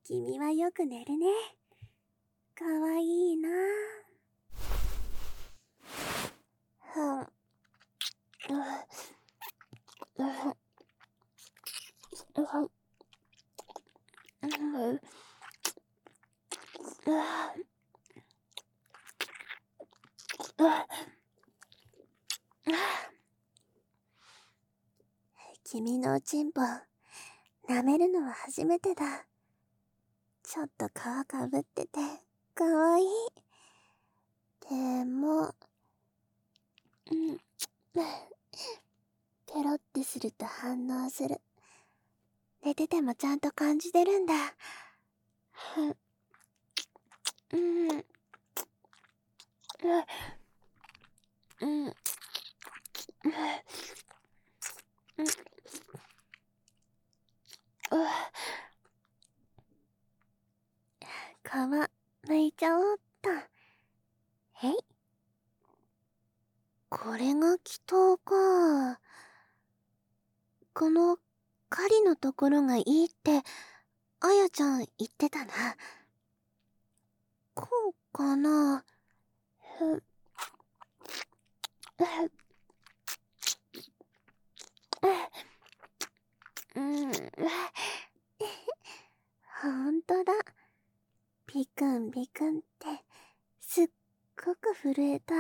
君はよく寝るね。かわいいな。君のおちんぽ舐めるのは初めてだ。ちょっと皮かぶっててかわいい。でもペロってすると反応する。寝ててもちゃんと感じてるんだ。皮剥いちゃおうっと。へい。これが祈祷か。この狩りのところがいいってあやちゃん言ってたな。こうかな。ほんとだ。ビクンビクンってすっごく震えた。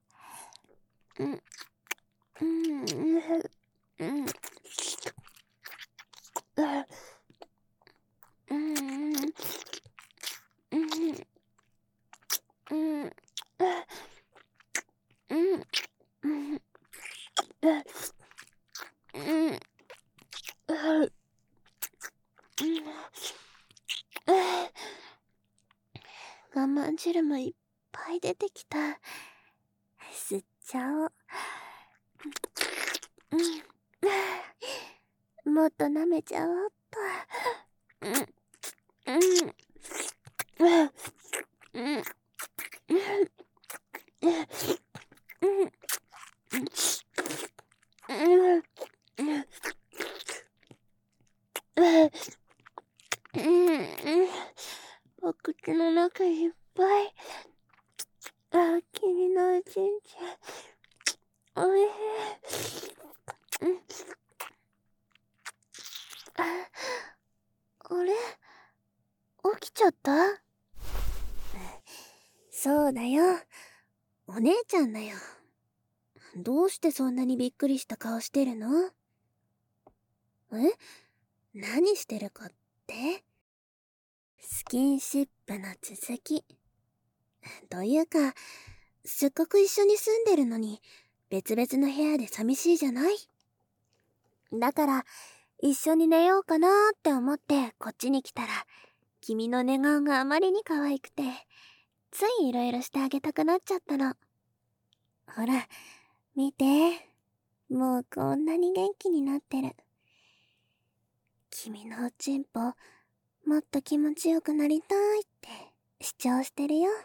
我慢汁もいっぱい出てきた。吸っちゃおう。もっと舐めちゃおうっと。お口の中いっぱい。君のおちんちんおいしい。あれ、起きちゃった？そうだよ、お姉ちゃんだよ。どうしてそんなにびっくりした顔してるの？何してるかって？スキンシップの続き。というか、せっかく一緒に住んでるのに別々の部屋で寂しいじゃない？だから一緒に寝ようかなーって思ってこっちに来たら、君の寝顔があまりに可愛くて、ついいろいろしてあげたくなっちゃったの。ほら、見て。もうこんなに元気になってる。君のおちんぽ、もっと気持ちよくなりたいって主張してるよ。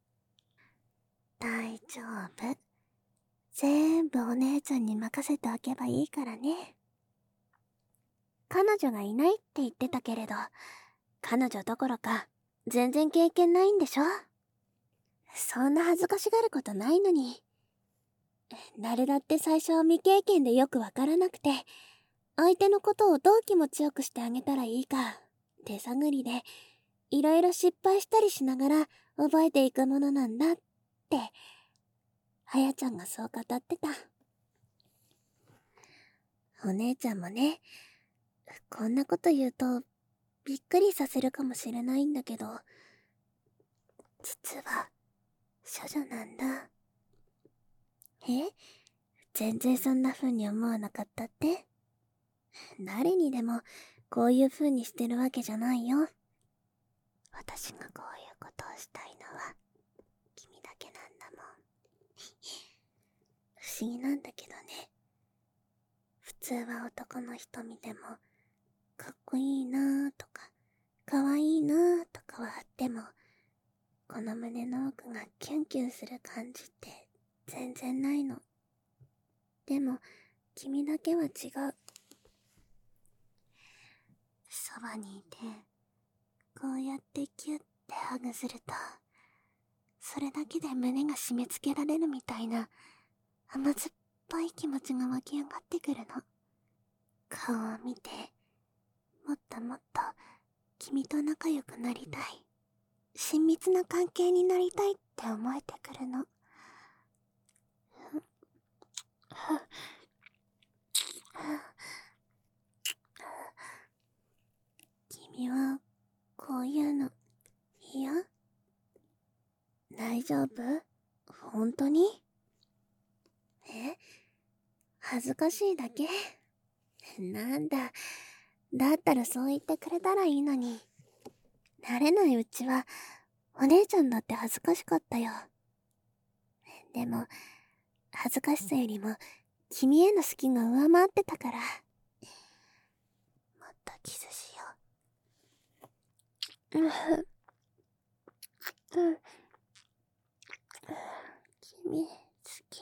大丈夫。全部お姉ちゃんに任せておけばいいからね。彼女がいないって言ってたけれど、彼女どころか全然経験ないんでしょ？そんな恥ずかしがることないのに。誰だって最初は未経験でよくわからなくて、相手のことをどう気持ちよくしてあげたらいいか手探りでいろいろ失敗したりしながら覚えていくものなんだってあやちゃんがそう語ってた。お姉ちゃんもね、こんなこと言うとびっくりさせるかもしれないんだけど、実は処女なんだ。全然そんな風に思わなかったって？誰にでもこういう風にしてるわけじゃないよ。私がこういうことをしたいのは君だけなんだもん。不思議なんだけどね。普通は男の人見てもかっこいいなーとかかわいいなーとかはあっても、この胸の奥がキュンキュンする感じって全然ないの。でも君だけは違う。そばにいてこうやってキュッてハグすると、それだけで胸が締め付けられるみたいな甘酸っぱい気持ちが湧き上がってくるの。顔を見て、もっともっと君と仲良くなりたい、親密な関係になりたいって思えてくるの。君はこういうの嫌？大丈夫？本当に？恥ずかしいだけ？なんだ。だったらそう言ってくれたらいいのに。慣れないうちは、お姉ちゃんだって恥ずかしかったよ。でも、恥ずかしさよりも、君への好きが上回ってたから。もっとキスしよう。君、好き。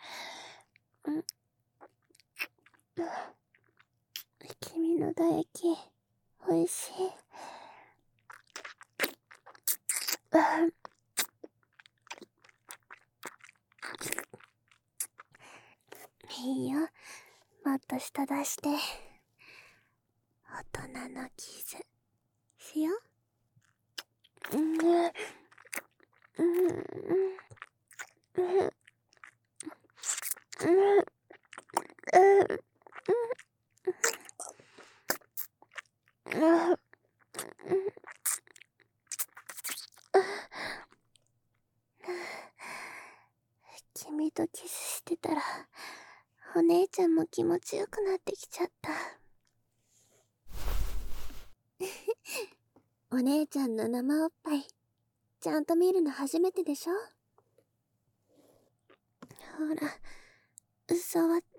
君の唾液、おいしい。いいよ。もっと舌出して。大人のキス、しよう。君とキスしてたら、お姉ちゃんも気持ちよくなってきちゃった。お姉ちゃんの生おっぱい、ちゃんと見るの初めてでしょ？ほら、触って。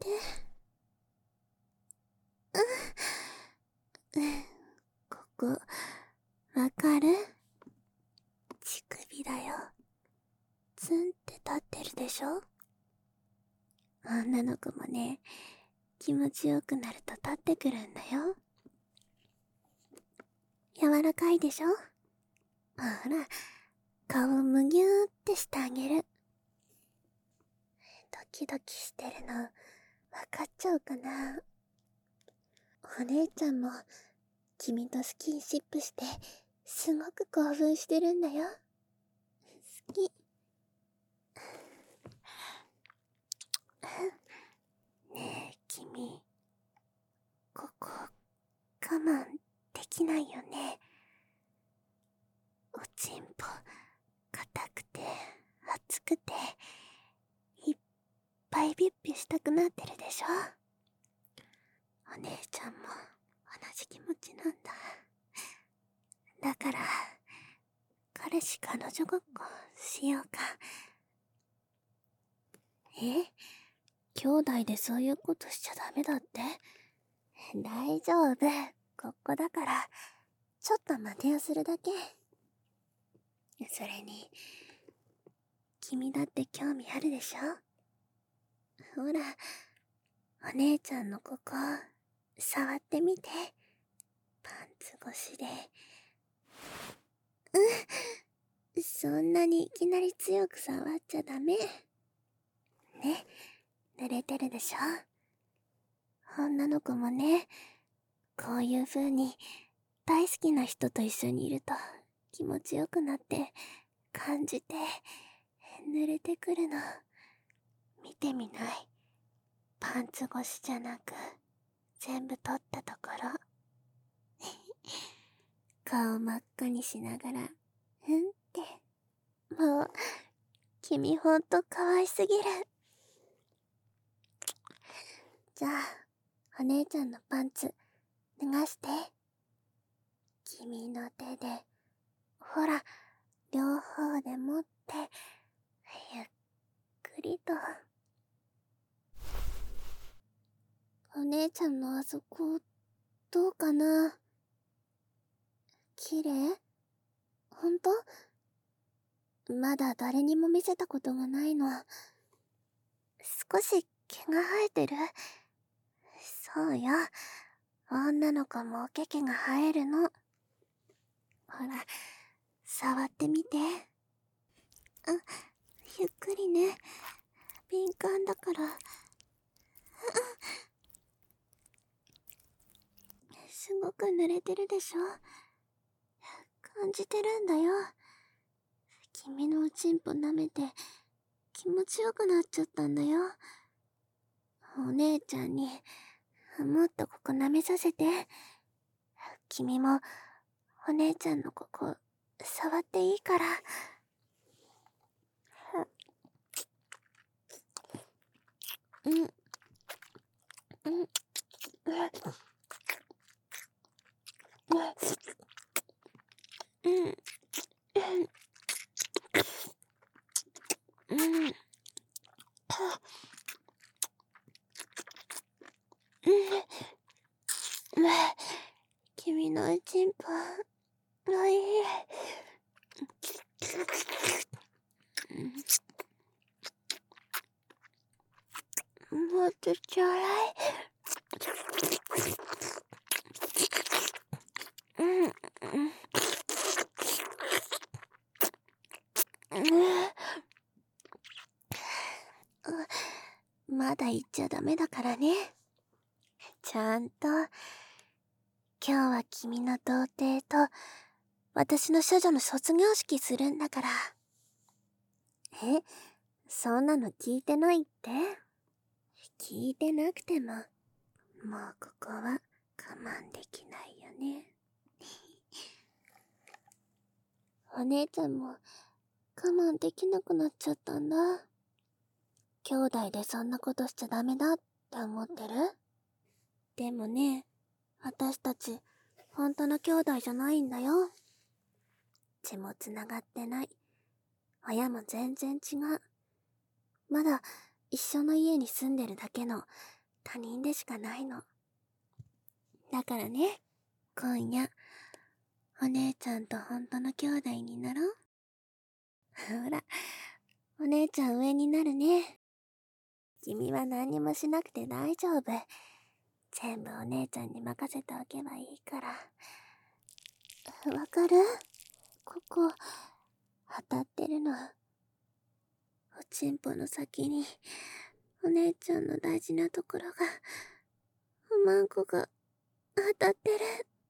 ここ、わかる？乳首だよ。ツンって立ってるでしょ？女の子もね、気持ちよくなると立ってくるんだよ。柔らかいでしょ？ほら、顔をむぎゅーってしてあげる。ドキドキしてるの、わかっちゃうかな？お姉ちゃんも、君とスキンシップして、すごく興奮してるんだよ。好き。ねえ、君、ここ、我慢できないよね。おちんぽ、硬くて、熱くて、いっぱいビュッビュしたくなってるでしょ？お姉ちゃんも、同じ気持ちなんだ。だから、彼氏彼女ごっこしようか。兄弟でそういうことしちゃダメだって？大丈夫。ここだから、ちょっと真似をするだけ。それに、君だって興味あるでしょ？ほら、お姉ちゃんのここ、触ってみて。パンツ越しで。そんなにいきなり強く触っちゃダメ。ね、濡れてるでしょ？女の子もね、こういう風に大好きな人と一緒にいると気持ちよくなって感じて濡れてくるの。見てみない？パンツ越しじゃなく全部取ったところ。顔真っ赤にしながらうんって。もう君ほんと可愛すぎる。じゃあお姉ちゃんのパンツ脱がして。君の手で、ほら、両方で持って、ゆっくりと。お姉ちゃんのあそこ、どうかな？綺麗？ほんと？まだ誰にも見せたことがないの。少し毛が生えてる？そうよ。女の子もおけけが生えるの。 ほら、触ってみて。あ、ゆっくりね。敏感だから。すごく濡れてるでしょ。感じてるんだよ。君のおちんぽ舐めて気持ちよくなっちゃったんだよ。お姉ちゃんにもっとここ舐めさせて。君もお姉ちゃんのここ触っていいから。うんうん君のおちんぽおいしい。もっとちょうだい。まだ言っちゃダメだからね。ちゃんと今日は君の童貞と私の処女の卒業式するんだから。え、そんなの聞いてないって？聞いてなくても、もうここは我慢できないよね。お姉ちゃんも我慢できなくなっちゃったんだ。兄弟でそんなことしちゃダメだって思ってる？でもね、私たち本当の兄弟じゃないんだよ。血もつながってない。親も全然違う。まだ一緒の家に住んでるだけの他人でしかないの。だからね、今夜お姉ちゃんと本当の兄弟になろう。ほら、お姉ちゃん上になるね。君は何にもしなくて大丈夫。全部お姉ちゃんに任せておけばいいから。わかる？ここ当たってるの。おちんぽの先にお姉ちゃんの大事なところが、おまんこが当たってる。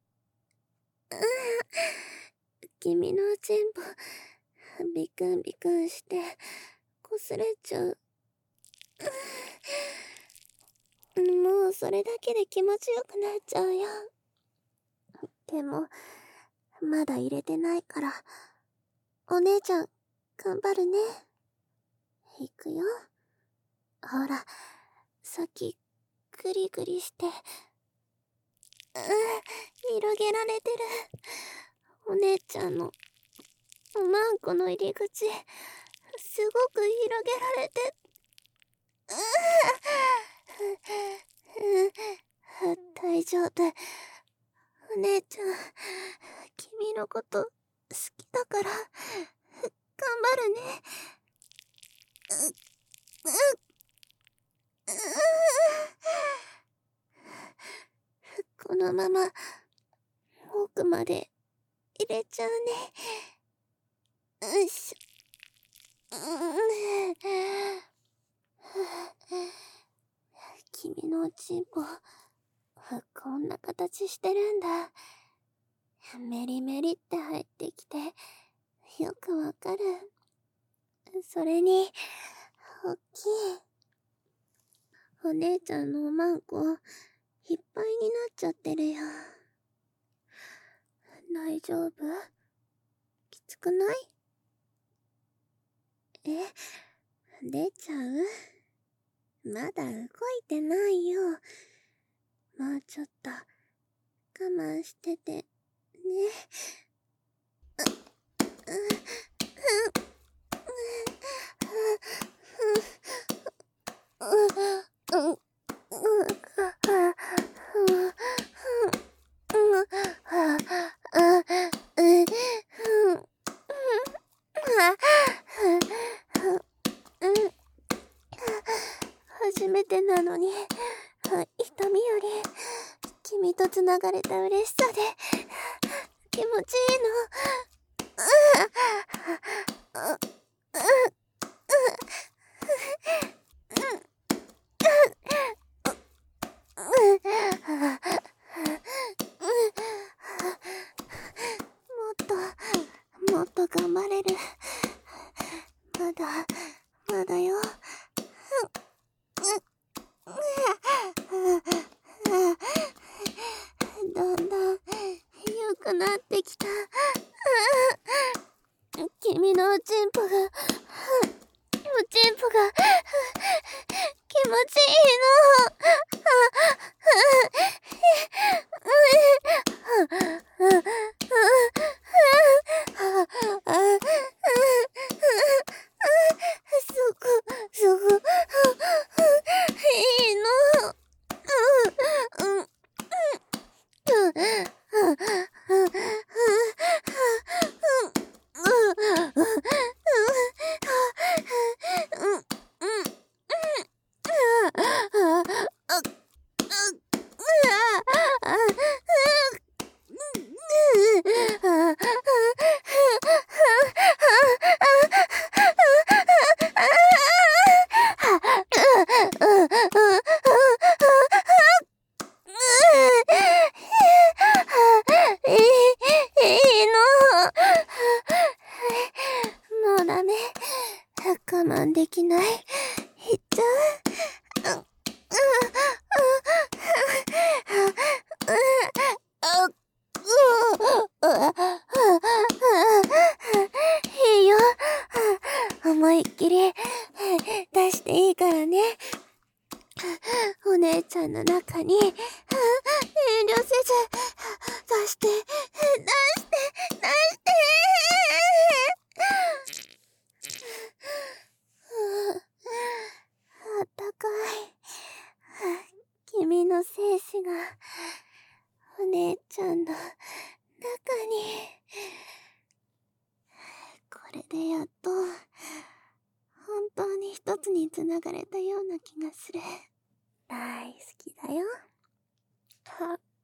君のおちんぽビクンビクンして擦れちゃう。もうそれだけで気持ちよくなっちゃうよ。でもまだ入れてないから、お姉ちゃん頑張るね。いくよ。ほら、さっきグリグリして広げられてる。お姉ちゃんのおまんこの入り口すごく広げられて、大丈夫。お姉ちゃん、君のこと好きだから頑張るね。このまま奥まで入れちゃうね。よいしょ。君のおちんぽこんな形してるんだ。メリメリって入ってきてよくわかる。それにおっきい。お姉ちゃんのおまんこいっぱいになっちゃってるよ。大丈夫？きつくない？出ちゃう？まだ動いてないよ。もうちょっと我慢しててね。初めてなのに、痛みより君とつながれた嬉しさで気持ちいいの。もっと頑張れる。まだよ。だんだん良くなってきた。君のおちんぽが気持ちいいいいの。いいの。もうダメ。我慢できない。いっちゃう。いいよ。思いっきり出していいからね。お姉ちゃんの中に遠慮せず出してあったかい。君の精子がお姉ちゃんの中に。これでやっと本当に一つにつながれたような気がする。大好きだよ。